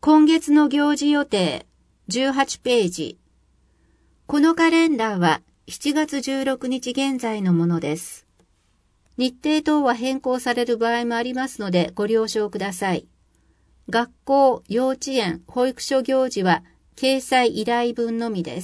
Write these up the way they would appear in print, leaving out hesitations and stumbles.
今月の行事予定18ページ。このカレンダーは7月16日現在のものです。日程等は変更される場合もありますのでご了承ください。学校、幼稚園、保育所行事は掲載依頼分のみです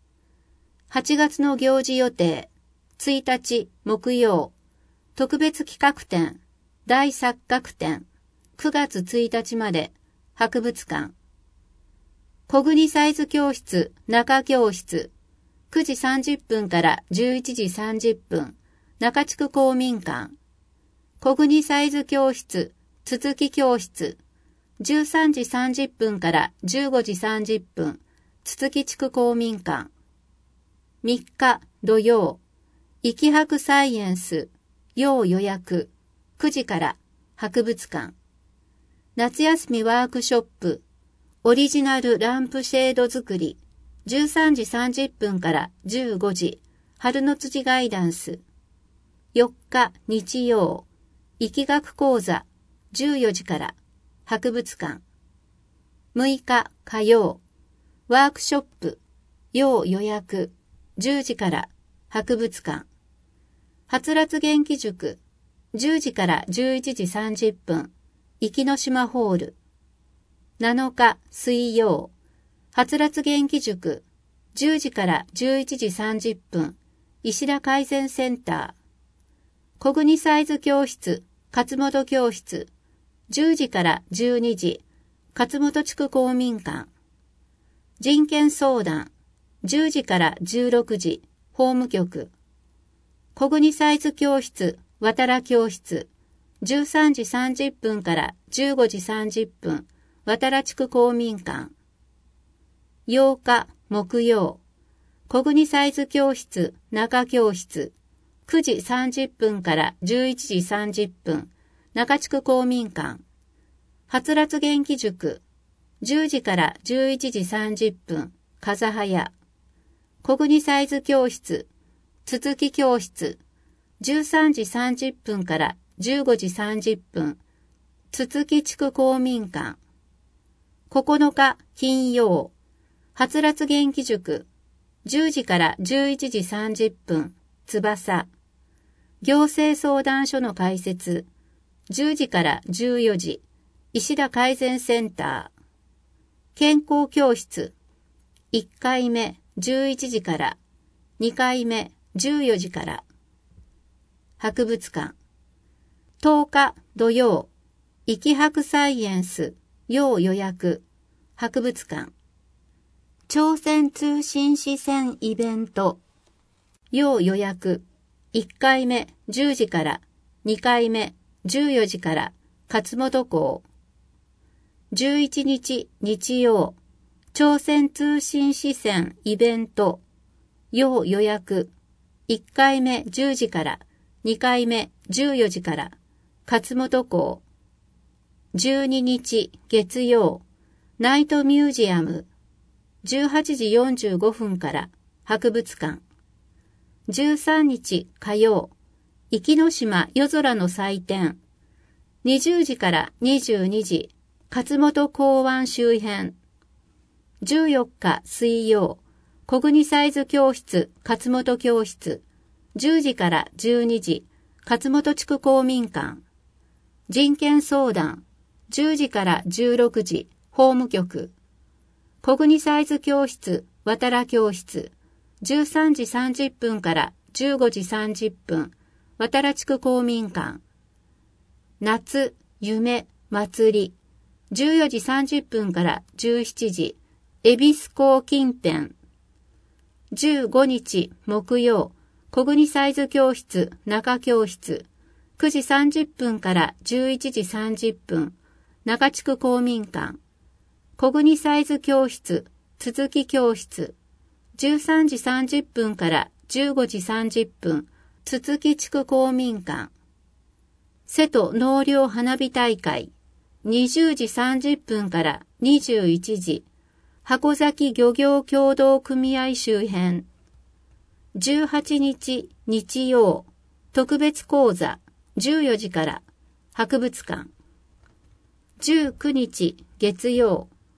。8月の行事予定1日木曜、特別企画展、大錯覚展、9月1日まで博物館。小国サイズ教室、中教室、9時30分から11時30分、中地区公民館。小国サイズ教室、続き教室、13時30分から15時30分、続き地区公民館。3日土曜、生き博サイエンス、要予約、9時から博物館。夏休みワークショップ、オリジナルランプシェード作り、13時30分から15時、春の辻ガイダンス。4日日曜、力学講座、14時から博物館。6日火曜、ワークショップ、要予約、10時から博物館。はつらつ元気塾、10時から11時30分、壱岐島ホール。7日水曜、はつらつ元気塾、10時から11時30分、石田改善センター。小国サイズ教室、勝本教室、10時から12時、勝本地区公民館。人権相談、10時から16時、法務局。小国サイズ教室、渡良教室、13時30分から15時30分、渡良地区公民館。8日木曜、小国サイズ教室、中教室、9時30分から11時30分、中地区公民館。はつらつ元気塾、10時から11時30分、風早。小国サイズ教室、続き教室、13時30分から15時30分、続き地区公民館。9日金曜、はつらつ元気塾、10時から11時30分、翼。行政相談所の開設、10時から14時、石田改善センター。健康教室、1回目11時から、2回目14時から。博物館。10日土曜、生き博サイエンス、要予約、博物館。朝鮮通信使船イベント、要予約、1回目10時から、2回目14時から、勝本港。11日日曜、朝鮮通信使船イベント、要予約、1回目10時から、2回目14時から、勝本港。12日月曜、ナイトミュージアム、18時45分から博物館。13日火曜、壱岐島夜空の祭典、20時から22時、勝本港湾周辺。14日水曜、小国サイズ教室、勝本教室、10時から12時、勝本地区公民館。人権相談、10時から16時、法務局。小国サイズ教室、渡良教室、13時30分から15時30分、渡良地区公民館。夏、夢、祭り、14時30分から17時、恵比寿港近辺。15日木曜、小国サイズ教室、中教室、9時30分から11時30分、中地区公民館。小国サイズ教室、続き教室、13時30分から15時30分、続き地区公民館。瀬戸納涼花火大会、20時30分から21時、箱崎漁業協同組合周辺。18日日曜、特別講座、14時から博物館。19日月曜、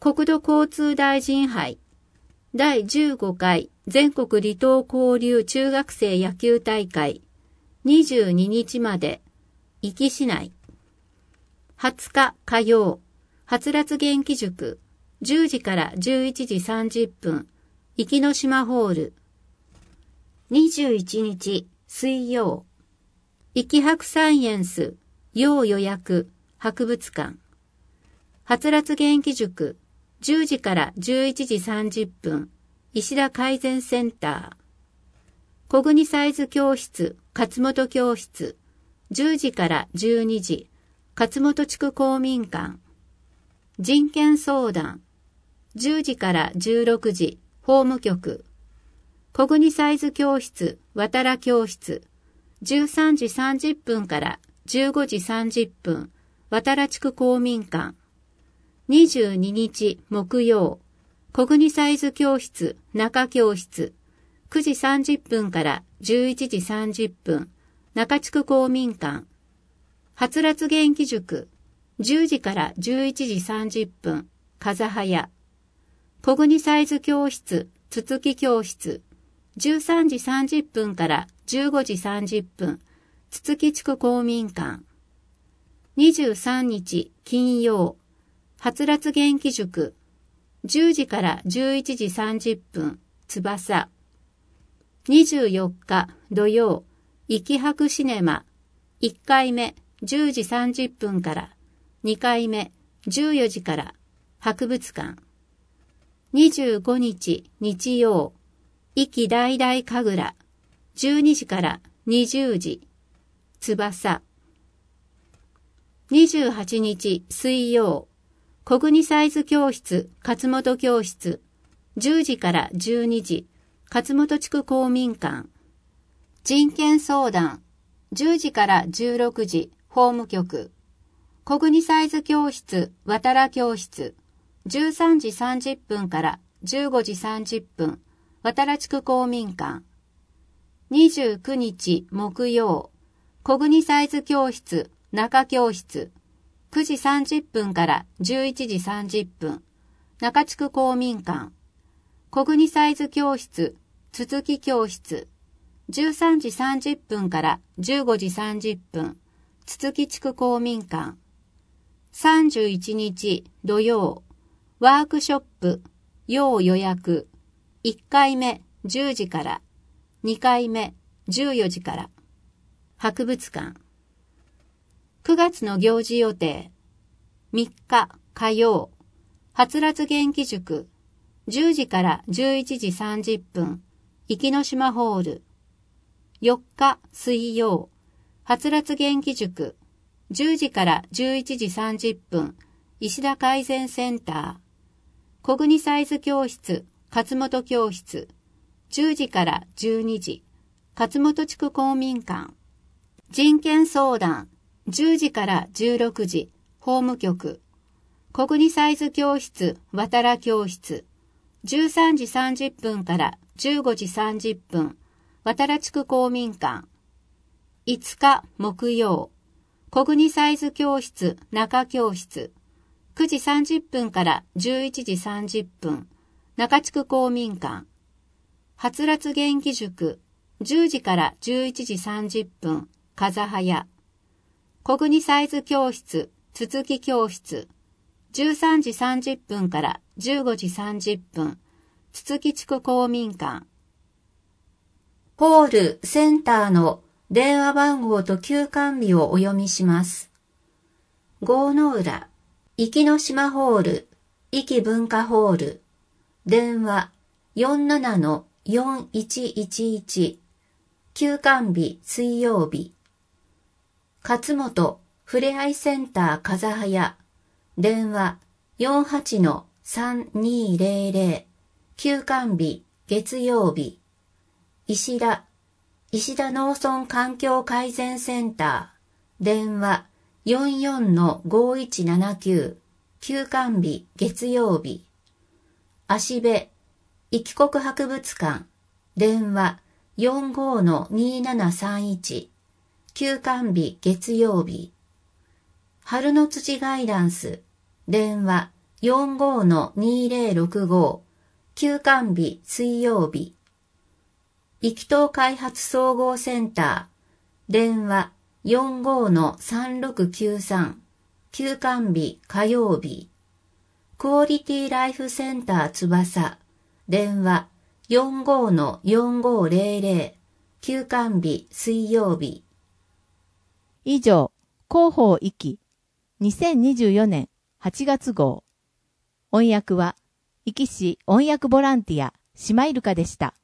国土交通大臣杯第15回全国離島交流中学生野球大会22日まで壱岐市内。20日火曜、はつらつ元気塾10時から11時30分、壱岐の島ホール。21日水曜、壱岐博サイエンス要予約博物館。はつらつ元気塾10時から11時30分、石田改善センター。小国サイズ教室勝本教室10時から12時、勝本地区公民館。人権相談10時から16時、法務局。小国サイズ教室渡良教室13時30分から15時30分、渡良地区公民館。22日木曜、小国サイズ教室中教室9時30分から11時30分、中地区公民館。はつらつ元気塾10時から11時30分、風早。小国サイズ教室つつき教室13時30分から15時30分、つつき地区公民館。23日金曜、はつらつ元気塾10時から11時30分、翼。24日土曜、壱岐博シネマ1回目10時30分から2回目14時から博物館。25日日曜、壱岐大々神楽12時から20時、翼。28日水曜、小国サイズ教室勝本教室10時から12時、勝本地区公民館。人権相談10時から16時、法務局。小国サイズ教室渡良教室13時30分から15時30分、渡良地区公民館。29日木曜、小国サイズ教室中教室9時30分から11時30分、中地区公民館。小国サイズ教室つつき教室13時30分から15時30分、つつき地区公民館。31日土曜、ワークショップ要予約1回目10時から2回目14時から、博物館。9月の行事予定。3日火曜、はつらつ元気塾10時から11時30分、壱岐の島ホール。4日水曜、はつらつ元気塾10時から11時30分、石田改善センター。小国サイズ教室勝本教室10時から12時、勝本地区公民館。人権相談10時から16時、法務局。小国サイズ教室渡良教室13時30分から15時30分、渡良地区公民館。5日木曜、小国サイズ教室中教室9時30分から11時30分、中地区公民館。はつらつ元気塾10時から11時30分、風早。小国サイズ教室つつき教室13時30分から15時30分、つつき地区公民館。ホールセンターの電話番号と休館日をお読みします。郷の浦、壱岐の島ホール、壱岐文化ホール、電話 47-4111、休館日水曜日。勝本ふれあいセンター風早、電話 48-3200、休館日月曜日。石田農村環境改善センター、電話 44-5179、休館日月曜日。芦部壱岐国博物館、電話 45-2731、休館日月曜日。春の土ガイダンス、電話 45-2065休館日水曜日。生きとう開発総合センター電話45-3693休館日火曜日。クオリティライフセンター翼電話45-4500休館日水曜日。 以上、広報域2024年8月号。音訳は、壱岐市音訳ボランティア、シマイルカでした。